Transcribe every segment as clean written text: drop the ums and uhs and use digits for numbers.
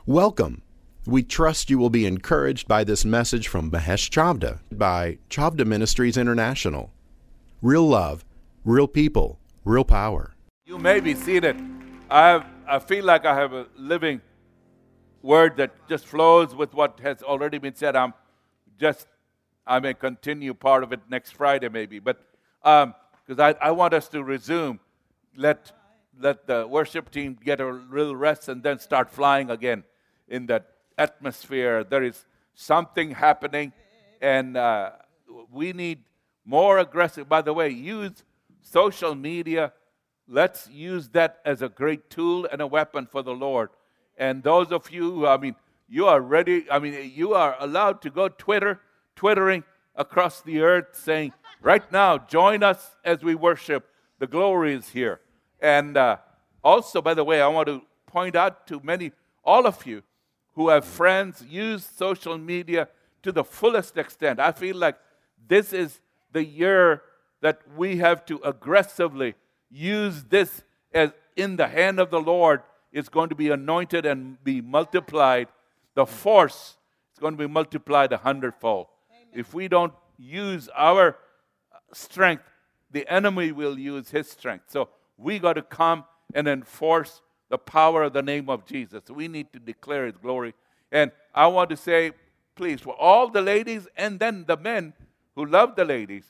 Welcome. We trust you will be encouraged by this message from Mahesh Chavda by Chavda Ministries International. Real love, real people, real power. You may be seated. I feel like I have a living word that just flows with what has already been said. I may continue part of it next Friday maybe, but because I want us to resume. Let the worship team get a little rest and then start flying again in that atmosphere. There is something happening, and we need more aggressive. By the way, use social media. Let's use that as a great tool and a weapon for the Lord. And those of you, you are ready. You are allowed to go twittering across the earth saying, right now, join us as we worship. The glory is here. And also, by the way, I want to point out to all of you who have friends, use social media to the fullest extent. I feel like this is the year that we have to aggressively use this as in the hand of the Lord. It's going to be anointed and be multiplied. The force is going to be multiplied 100-fold. If we don't use our strength, the enemy will use his strength. So we got to come and enforce the power of the name of Jesus. We need to declare his glory. And I want to say, please, for all the ladies and then the men who love the ladies,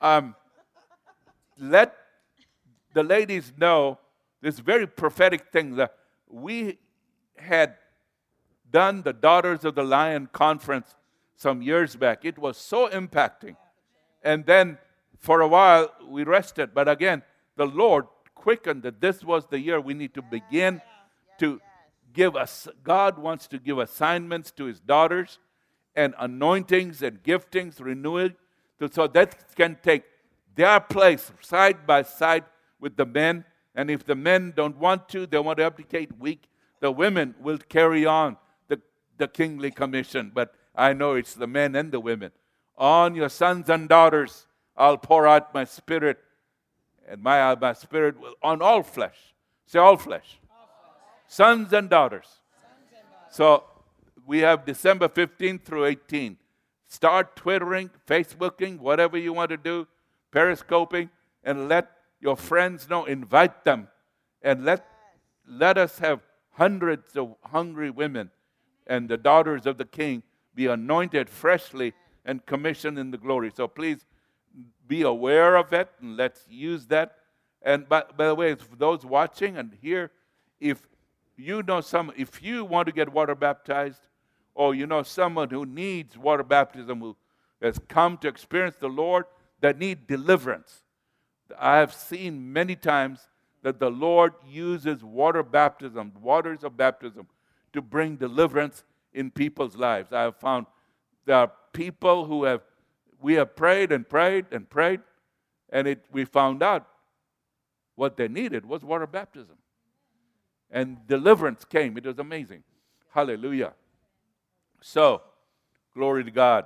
let the ladies know this very prophetic thing that we had done the Daughters of the Lion conference some years back. It was so impacting. And then for a while we rested. But again, the Lord quickened that this was the year we need to begin to give us. God wants to give assignments to his daughters and anointings and giftings, renewing, so that can take their place side by side with the men. And if the men don't want to, they want to abdicate weak, the women will carry on the kingly commission. But I know it's the men and the women. On your sons and daughters, I'll pour out my spirit, and my spirit will on all flesh. Say all flesh. Sons and daughters. So we have December 15th through 18th. Start twittering, Facebooking, whatever you want to do, periscoping, and let your friends know. Invite them, and let us have hundreds of hungry women and the daughters of the King be anointed freshly and commissioned in the glory. So please be aware of it, and let's use that. And by the way, for those watching and here, if you want to get water baptized, or you know someone who needs water baptism, who has come to experience the Lord, that need deliverance. I have seen many times that the Lord uses waters of baptism, to bring deliverance in people's lives. I have found there are people we have prayed and prayed and prayed, and we found out what they needed was water baptism. And deliverance came. It was amazing. Hallelujah. So, glory to God.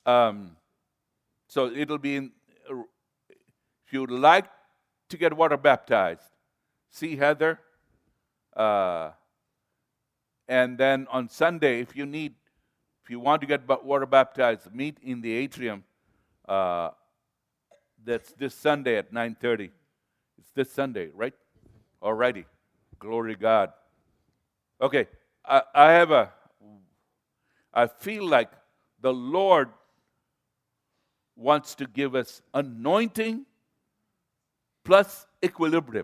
So it'll be if you'd like to get water baptized, see Heather. And then on Sunday, if you want to get water baptized, meet in the atrium. That's this Sunday at 9:30. It's this Sunday, right? Alrighty. Glory to God. Okay, I feel like the Lord wants to give us anointing plus equilibrium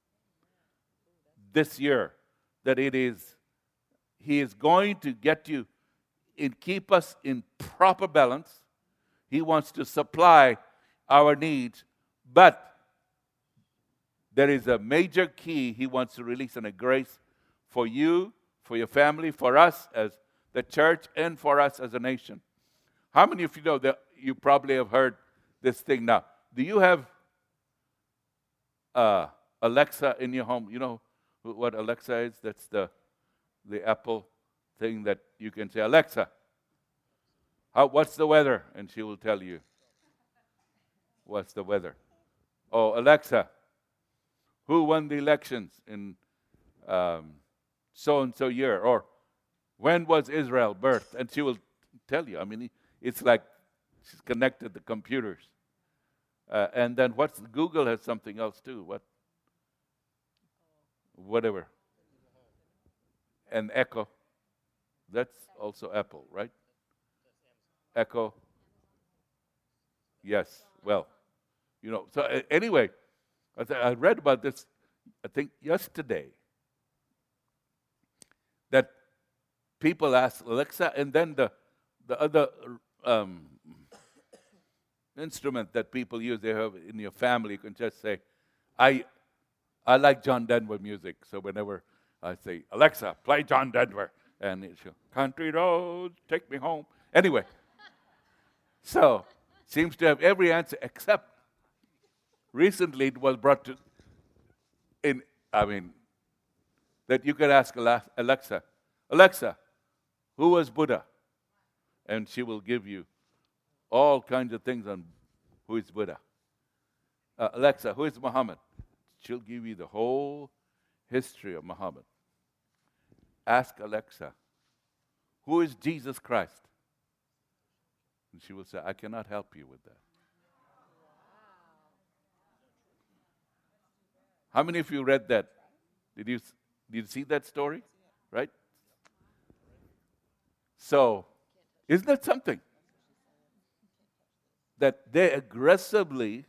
this year. That He is going to keep us in proper balance. He wants to supply our needs, but there is a major key He wants to release in a grace for you, for your family, for us as the church, and for us as a nation. How many of you know that you probably have heard this thing now? Do you have Alexa in your home? You know what Alexa is? That's the Apple thing that you can say, Alexa, what's the weather? And she will tell you what's the weather. Oh, Alexa, who won the elections in so-and-so year? Or when was Israel birthed? And she will tell you. I mean, it's like she's connected to computers. And then Google has something else too. Whatever. And Echo. That's also Apple, right? Echo. Yes. Well, So anyway, I read about this, I think yesterday, that people ask Alexa, and then the other instrument that people use, they have in your family, you can just say, I like John Denver music. So whenever I say, Alexa, play John Denver, and it's country roads, take me home. Anyway, so seems to have every answer except recently it was brought to, that you could ask Alexa, who was Buddha? And she will give you all kinds of things on who is Buddha. Alexa, who is Muhammad? She'll give you the whole history of Muhammad. Ask Alexa, who is Jesus Christ? And she will say, I cannot help you with that. How many of you read that? Did you see that story? Right? So, isn't that something? That they aggressively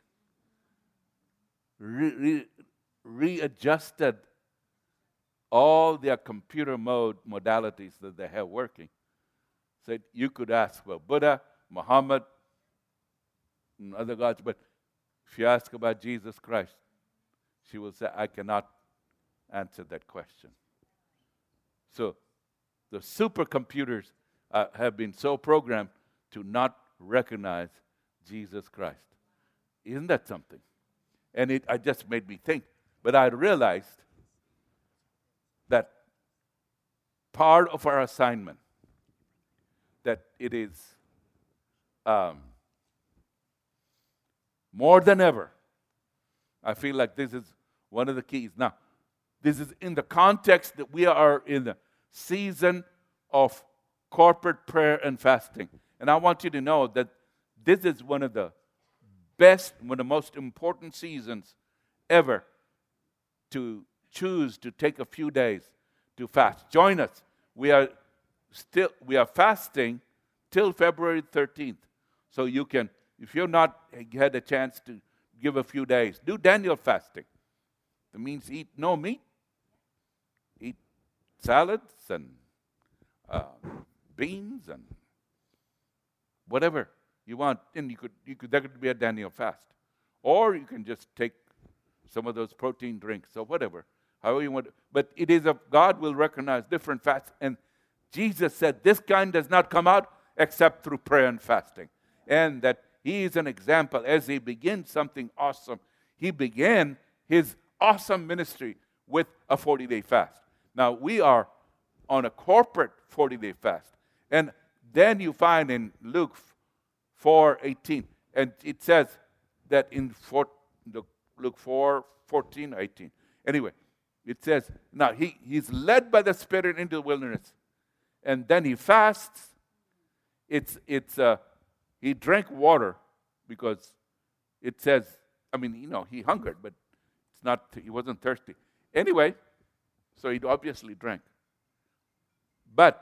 readjusted all their computer modalities that they have working. Said you could ask, well, Buddha, Muhammad, and other gods, but if you ask about Jesus Christ, she will say, I cannot answer that question. So the supercomputers have been so programmed to not recognize Jesus Christ. Isn't that something? And it just made me think. But I realized that part of our assignment, that it is more than ever, I feel like this is one of the keys. Now, this is in the context that we are in the season of corporate prayer and fasting. And I want you to know that this is one of the best, one of the most important seasons ever to choose to take a few days to fast. Join us. We are fasting till February 13th. So you can, if you've not had a chance to give a few days, do Daniel fasting. That means eat no meat, eat salads and beans and whatever you want. And that could be a Daniel fast. Or you can just take some of those protein drinks or whatever, however you want. But it is God will recognize different fasts. And Jesus said this kind does not come out except through prayer and fasting. And that he is an example as he begins something awesome. He began his awesome ministry with a 40-day fast. Now, we are on a corporate 40-day fast. And then you find in Luke 4:18, and it says that in Luke 4:14, 18. Anyway, it says, now he's led by the Spirit into the wilderness. And then he fasts. He drank water because it says, he hungered, but he wasn't thirsty. Anyway, so he obviously drank. But,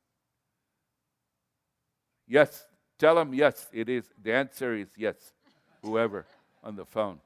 yes, tell him yes, it is. The answer is yes, whoever on the phone.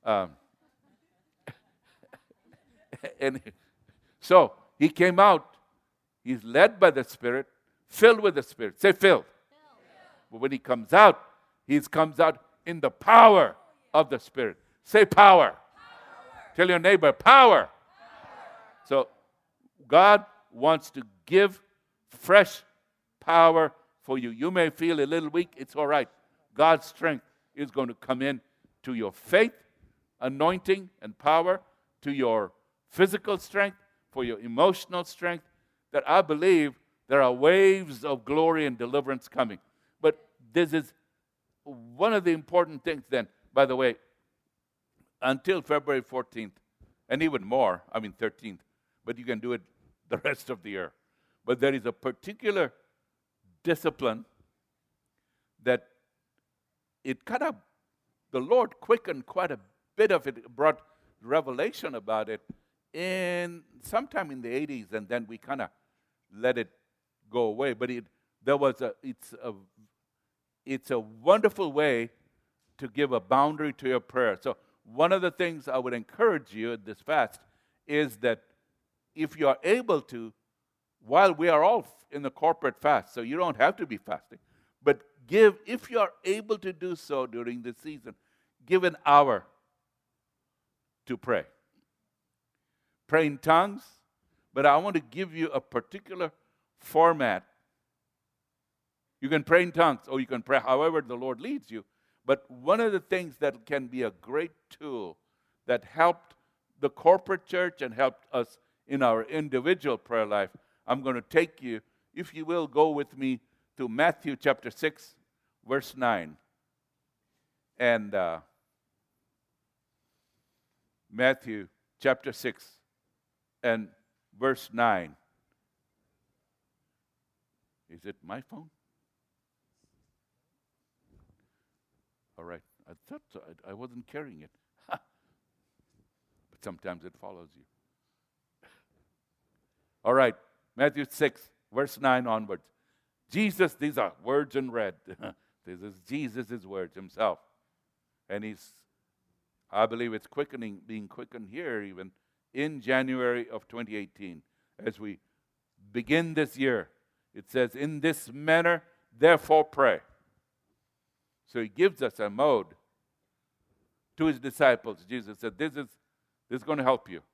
And so he came out. He's led by the Spirit, filled with the Spirit. Say filled. But when he comes out in the power of the Spirit. Say power. Tell your neighbor, power. So God wants to give fresh power for you. You may feel a little weak. It's all right. God's strength is going to come in to your faith, anointing, and power, to your physical strength, for your emotional strength, that I believe there are waves of glory and deliverance coming. But this is one of the important things then, by the way, until February 14th, and even more, 13th, but you can do it the rest of the year. But there is a particular discipline that it kind of, the Lord quickened quite a bit of it, brought revelation about it in sometime in the 80s, and then we kind of let it go away. But it's a wonderful way to give a boundary to your prayer. So one of the things I would encourage you at this fast is that if you are able to, while we are all in the corporate fast, so you don't have to be fasting, but if you are able to do so during this season, give an hour to pray. Pray in tongues, but I want to give you a particular format. You can pray in tongues, or you can pray however the Lord leads you. But one of the things that can be a great tool that helped the corporate church and helped us in our individual prayer life, I'm going to take you, if you will, go with me to Matthew chapter 6, verse 9. And Matthew chapter 6 and verse 9. Is it my phone? All right. I thought so. I wasn't carrying it. But sometimes it follows you. All right. Matthew 6, verse 9 onwards. Jesus, these are words in red. This is Jesus' words himself. And I believe it's being quickened here even in January of 2018. As we begin this year, it says, in this manner, therefore pray. So he gives us a mode to his disciples. Jesus said, this is going to help you.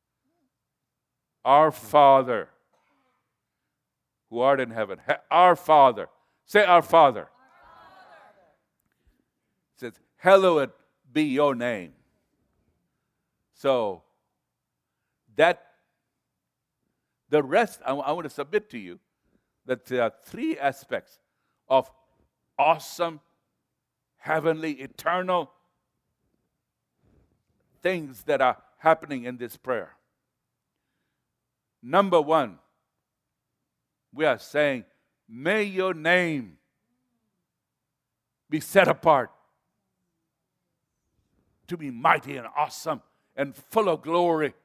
Our Father, who art in heaven. Our Father. Say, our Father. Our Father. It says, hallowed be your name. So, the rest, I want to submit to you that there are three aspects of awesome, heavenly, eternal things that are happening in this prayer. Number one, we are saying, may your name be set apart to be mighty and awesome and full of glory.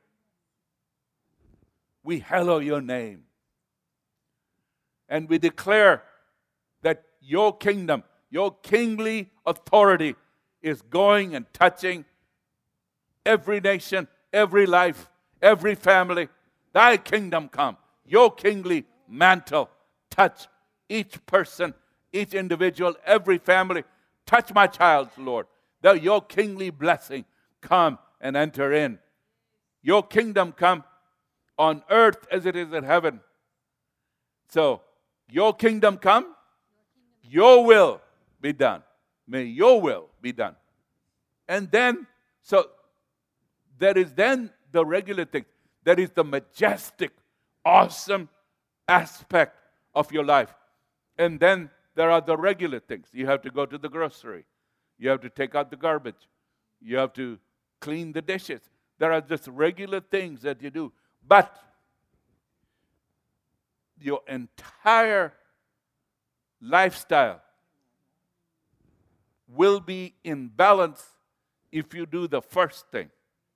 We hallow your name. And we declare that your kingdom, your kingly authority is going and touching every nation, every life, every family. Thy kingdom come, your kingly mantle touch each person, each individual, every family. Touch my child, Lord. That your kingly blessing come and enter in. Your kingdom come on earth as it is in heaven. So, your kingdom come, your will be done. May your will be done. And then, so there is then the regular thing. There is the majestic, awesome aspect of your life. And then there are the regular things. You have to go to the grocery. You have to take out the garbage. You have to clean the dishes. There are just regular things that you do. But your entire lifestyle will be in balance if you do the first thing.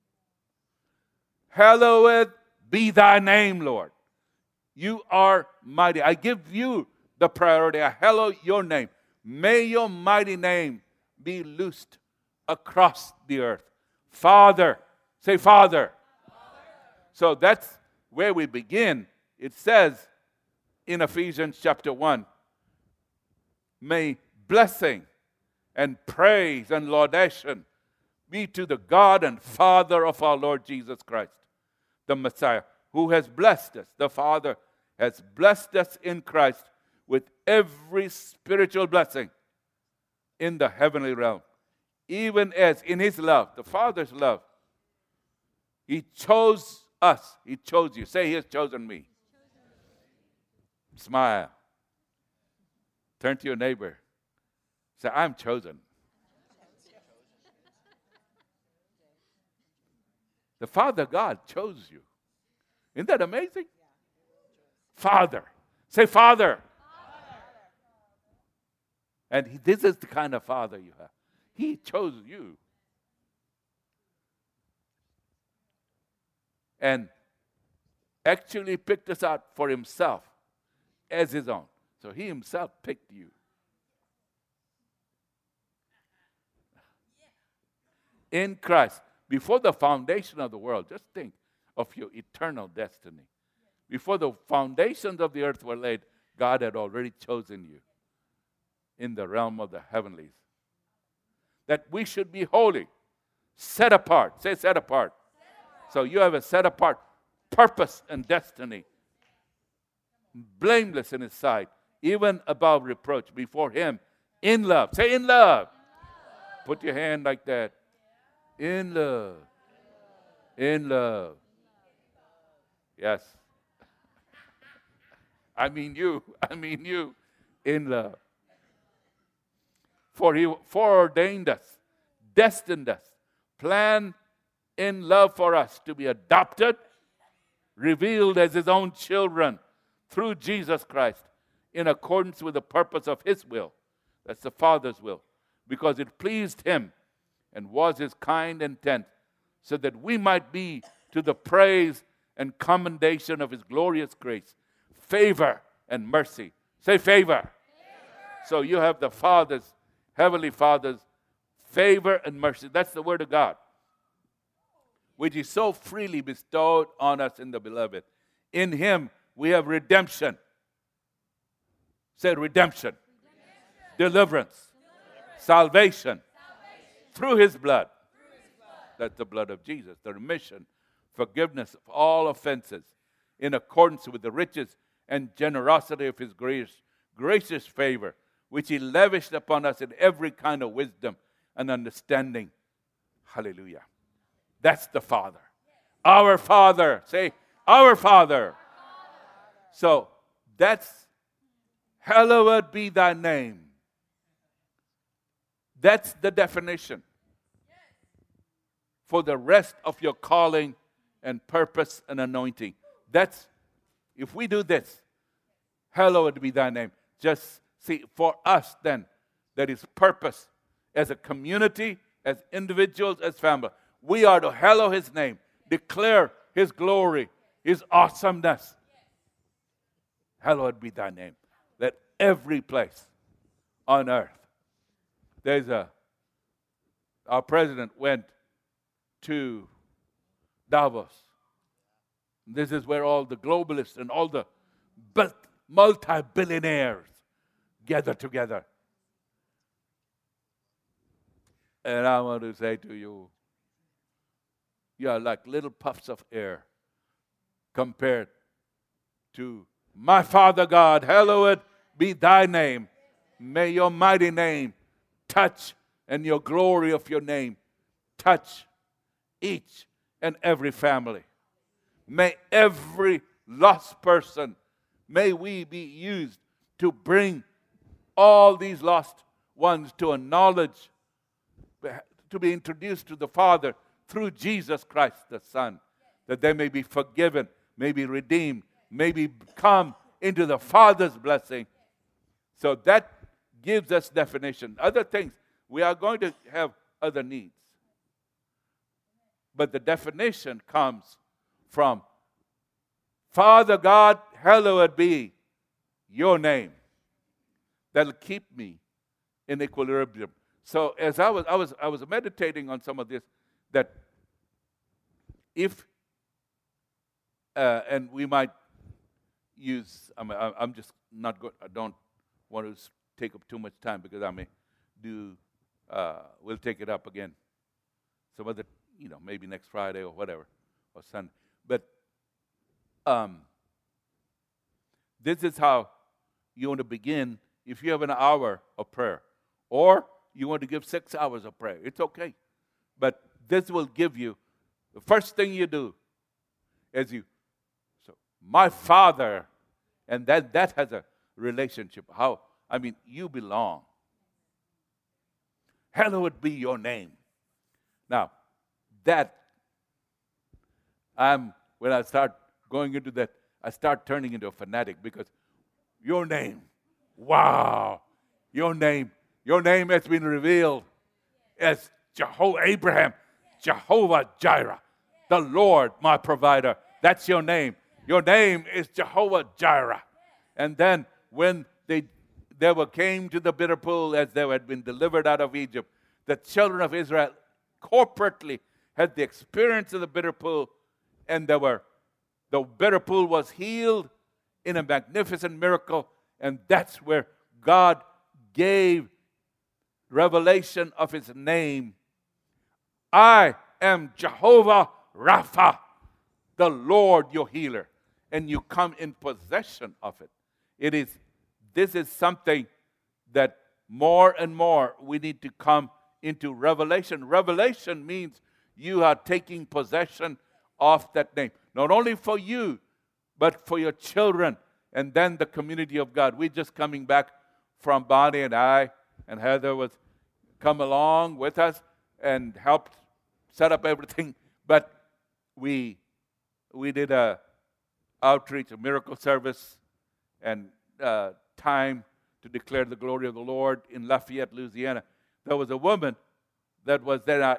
Hallowed be thy name, Lord. You are mighty. I give you the priority. I hallow your name. May your mighty name be loosed across the earth. Father. Say, Father. Father. So that's where we begin. It says in Ephesians chapter 1, may blessing and praise and laudation be to the God and Father of our Lord Jesus Christ, the Messiah, who has blessed us. The Father has blessed us in Christ with every spiritual blessing in the heavenly realm. Even as in his love, the Father's love, he chose us. He chose you. Say, he has chosen me. Smile. Turn to your neighbor. Say, I'm chosen. The Father God chose you. Isn't that amazing? Father. Say, Father. And this is the kind of Father you have. He chose you. And actually picked us out for himself as his own. So he himself picked you. In Christ, before the foundation of the world, just think of your eternal destiny. Before the foundations of the earth were laid, God had already chosen you in the realm of the heavenlies. That we should be holy, set apart. Say set apart. So you have a set apart purpose and destiny. Blameless in his sight, even above reproach before him, in love. Say in love. Put your hand like that. In love. In love. Yes. I mean you. In love. For he foreordained us, destined us, planned in love for us to be adopted, revealed as his own children through Jesus Christ in accordance with the purpose of his will. That's the Father's will. Because it pleased him and was his kind intent, so that we might be to the praise and commendation of his glorious grace, favor and mercy. Say favor. So you have the Father's, Heavenly Father's favor and mercy. That's the Word of God, which is so freely bestowed on us in the Beloved. In him we have redemption. Say redemption. Deliverance. Salvation. Through his blood. That's the blood of Jesus. The remission, forgiveness of all offenses in accordance with the riches and generosity of his gracious favor, which he lavished upon us in every kind of wisdom and understanding. Hallelujah. That's the Father. Our Father. Say, our Father. So, that's hallowed be thy name. That's the definition for the rest of your calling and purpose and anointing. That's, if we do this, hallowed be thy name. Just see, for us then, that is purpose as a community, as individuals, as family. We are to hallow his name, declare his glory, his awesomeness. Hallowed be thy name. That every place on earth, our president went to Davos. This is where all the globalists and all the multi-billionaires gather together. And I want to say to you, you are like little puffs of air compared to my Father God. Hallowed be thy name. May your mighty name touch, and your glory of your name touch each and every family. May every lost person, may we be used to bring all these lost ones to a knowledge, to be introduced to the Father through Jesus Christ the Son, that they may be forgiven, may be redeemed, may be come into the Father's blessing. So that gives us definition. Other things, we are going to have other needs. But the definition comes from Father God, hallowed be your name. That'll keep me in equilibrium. So as I was meditating on some of this, that if and we might use, I'm just not good. I don't want to take up too much time because I may do. We'll take it up again some other, maybe next Friday or whatever, or Sunday. But this is how you want to begin. If you have an hour of prayer, or you want to give 6 hours of prayer, it's okay. But this will give you, the first thing you do is my Father, and that has a relationship. You belong. Hallowed be your name. Now, when I start going into that, I start turning into a fanatic because your name, wow, your name has been revealed as Jehovah Abraham, Jehovah Jireh, the Lord my provider. That's your name. Your name is Jehovah Jireh. And then when they came to the bitter pool as they had been delivered out of Egypt, the children of Israel corporately had the experience of the bitter pool, and the bitter pool was healed in a magnificent miracle, and that's where God gave revelation of his name. I am Jehovah Rapha, the Lord your healer, and you come in possession of it. This is something that more and more we need to come into revelation. Revelation means you are taking possession of that name, not only for you, but for your children, and then the community of God. We're just coming back from Bonnie and I, and Heather was come along with us and helped set up everything. But we did a outreach, a miracle service, and time to declare the glory of the Lord in Lafayette, Louisiana. There was a woman that was there.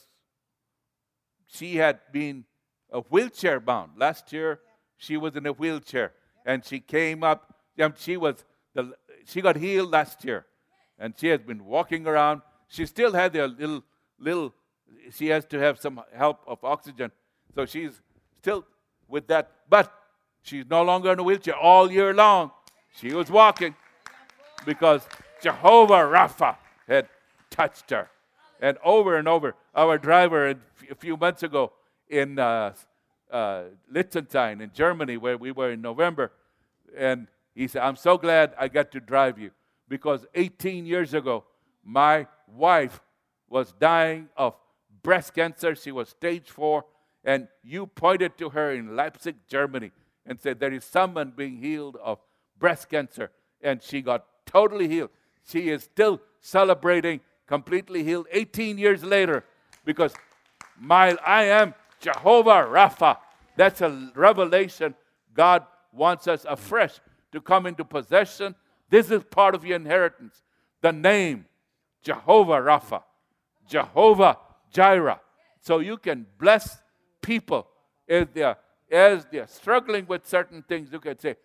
She had been wheelchair bound. Last year, she was in a wheelchair, and she came up. She got healed last year, and she has been walking around. She still had a little. She has to have some help of oxygen, so she's still with that. But she's no longer in a wheelchair. All year long, she was walking because Jehovah Rapha had touched her. And over, our driver a few months ago in Liechtenstein in Germany, where we were in November, and he said, I'm so glad I got to drive you, because 18 years ago, my wife was dying of breast cancer. She was stage 4, and you pointed to her in Leipzig, Germany, and said, there is someone being healed of breast cancer, and she got totally healed. She is still celebrating completely healed 18 years later, because I am Jehovah Rapha. That's a revelation. God wants us afresh to come into possession. This is part of your inheritance. The name Jehovah Rapha, Jehovah Jireh. So you can bless people as they're struggling with certain things. You can say,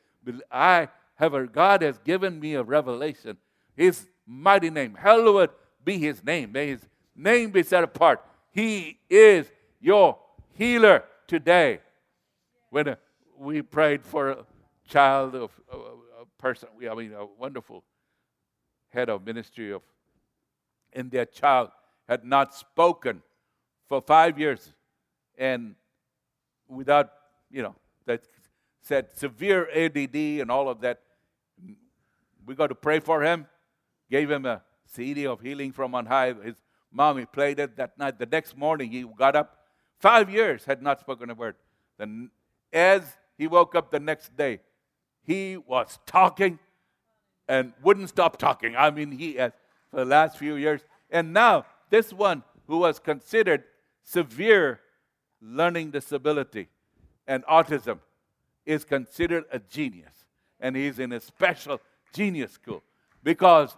God has given me a revelation. His mighty name, hallowed be his name. May his name be set apart. He is your healer today. When we prayed for a child of a person, a wonderful head of ministry and their child had not spoken for 5 years, and without, that said severe ADD and all of that. We got to pray for him, gave him a CD of Healing from on High. His mommy played it that night. The next morning he got up. 5 years had not spoken a word. Then as he woke up the next day, he was talking and wouldn't stop talking. He has for the last few years. And now this one who was considered severe learning disability and autism is considered a genius. And he's in a special genius school, because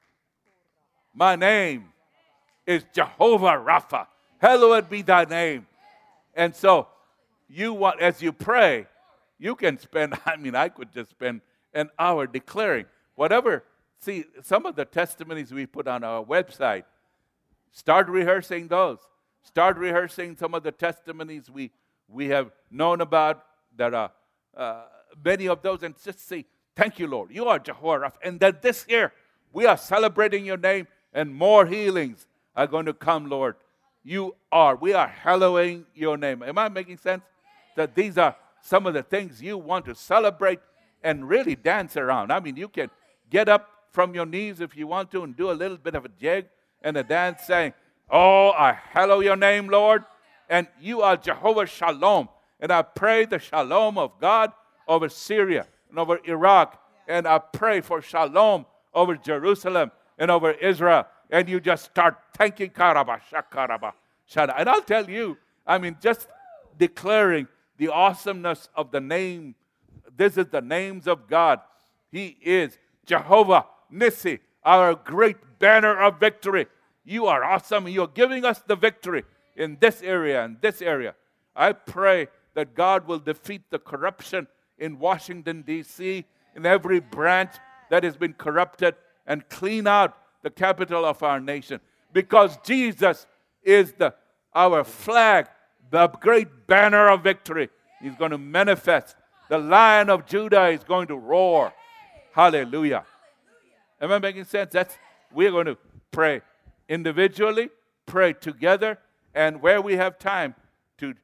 my name is Jehovah Rapha. Hallowed be thy name. And so as you pray, you can spend, I could just spend an hour declaring whatever. See, some of the testimonies we put on our website, start rehearsing those. Start rehearsing some of the testimonies we have known about. There are many of those, and just say, thank you, Lord. You are Jehovah Rapha. And that this year, we are celebrating your name, and more healings are going to come, Lord. We are hallowing your name. Am I making sense? That these are some of the things you want to celebrate and really dance around. You can get up from your knees if you want to and do a little bit of a jig and a dance saying, oh, I hallow your name, Lord. And you are Jehovah Shalom. And I pray the shalom of God over Syria and over Iraq. And I pray for shalom over Jerusalem and over Israel. And you just start thanking Karaba, Shakaraba, Shada. And I'll tell you, just declaring the awesomeness of the name This is the names of God. He is Jehovah Nissi, our great banner of victory. You are awesome. You're giving us the victory in this area and this area. I pray that God will defeat the corruption in Washington, D.C., in every branch that has been corrupted, and clean out the capital of our nation. Because Jesus is our flag, the great banner of victory. He's going to manifest. The Lion of Judah is going to roar. Hallelujah. Am I making sense? We're going to pray individually, pray together, and where we have time to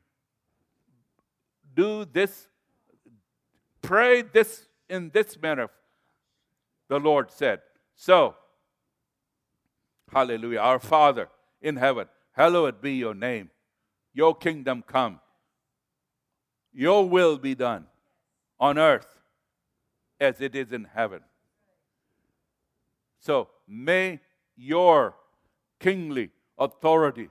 do this, pray this in this manner, the Lord said. So, hallelujah. Our Father in heaven, hallowed be your name. Your kingdom come. Your will be done on earth as it is in heaven. So may your kingly authority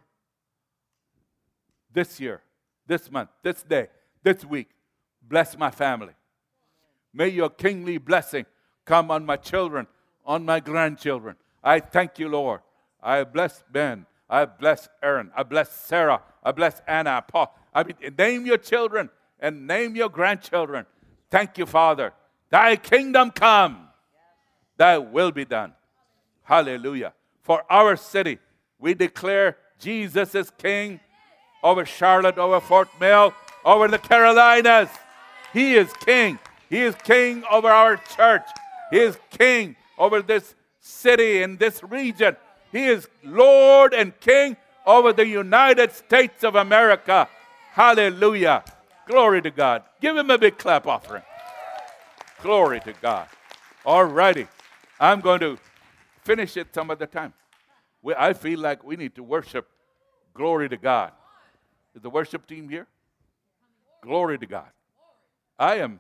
this year, this month, this day, this week, bless my family. May your kingly blessing come on my children, on my grandchildren. I thank you, Lord. I bless Ben. I bless Aaron. I bless Sarah. I bless Anna, Paul. Name your children and name your grandchildren. Thank you, Father. Thy kingdom come. Thy will be done. Hallelujah. For our city, we declare Jesus is King over Charlotte, over Fort Mill, over the Carolinas. He is King. He is King over our church. He is King over this city and this region. He is Lord and King over the United States of America. Hallelujah. Glory to God. Give him a big clap offering. Glory to God. All righty. I'm going to finish it some other time. I feel like we need to worship. Glory to God. Is the worship team here? Glory to God. I'm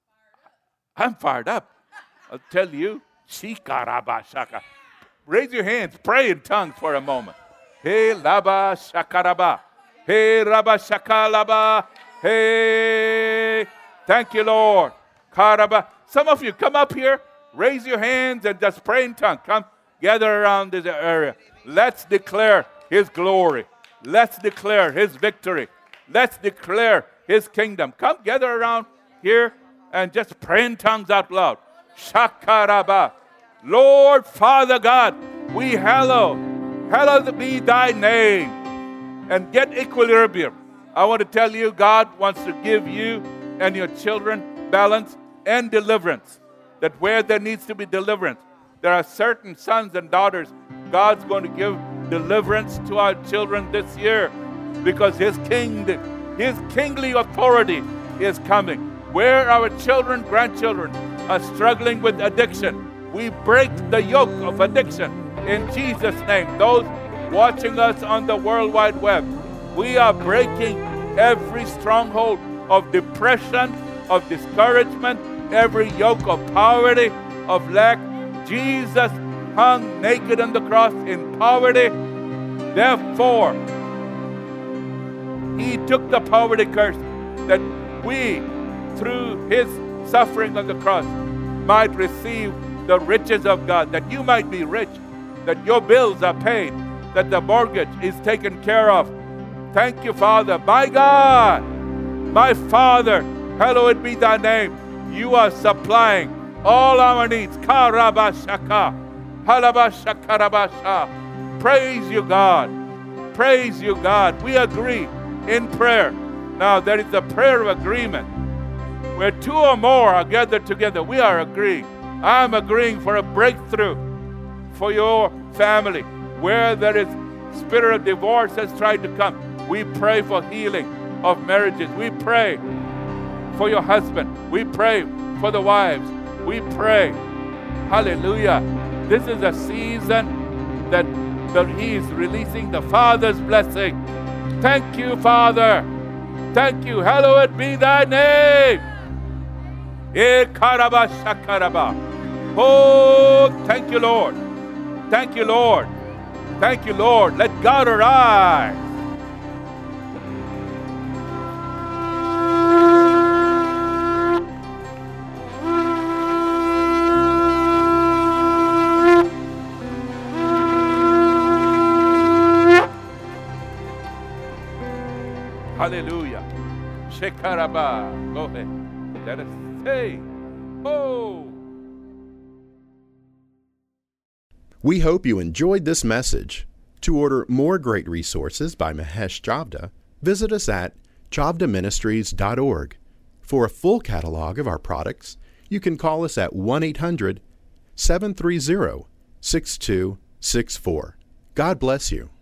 fired up. I'll tell you. Shikarabashaka. Raise your hands. Pray in tongues for a moment. Hey laba shakaraba. Hey raba shakalaba. Hey. Thank you, Lord. Karaba. Some of you come up here. Raise your hands and just pray in tongues. Come gather around this area. Let's declare his glory. Let's declare his victory. Let's declare his kingdom. Come gather around here and just pray in tongues out loud. Shakaraba. Lord Father God, we hallowed be thy name. And get equilibrium. I want to tell you, God wants to give you and your children balance and deliverance. That where there needs to be deliverance, there are certain sons and daughters God's going to give deliverance to our children this year because his kingly authority is coming. Where our children, grandchildren are struggling with addiction, we break the yoke of addiction in Jesus' name. Those watching us on the World Wide Web, we are breaking every stronghold of depression, of discouragement, every yoke of poverty, of lack. Jesus hung naked on the cross in poverty. Therefore, he took the poverty curse that we, through his suffering on the cross, might receive the riches of God, that you might be rich, that your bills are paid, that the mortgage is taken care of. Thank you, Father. My God, my Father, hallowed be thy name. You are supplying all our needs. Karabashaka, halabashakarabasha. Praise you, God. Praise you, God. We agree in prayer. Now, there is a prayer of agreement. Where two or more are gathered together, we are agreeing. I'm agreeing for a breakthrough for your family. Where there is spirit of divorce has tried to come, we pray for healing of marriages. We pray for your husband. We pray for the wives. We pray. Hallelujah. This is a season that he is releasing the Father's blessing. Thank you, Father. Thank you. Hallowed be thy name. Oh, thank you, Lord. Thank you, Lord. Thank you, Lord. Let God arise. Hallelujah. Shekaraba. Go ahead. Let us say, oh. We hope you enjoyed this message. To order more great resources by Mahesh Chavda, visit us at chavdaministries.org. For a full catalog of our products, you can call us at 1-800-730-6264. God bless you.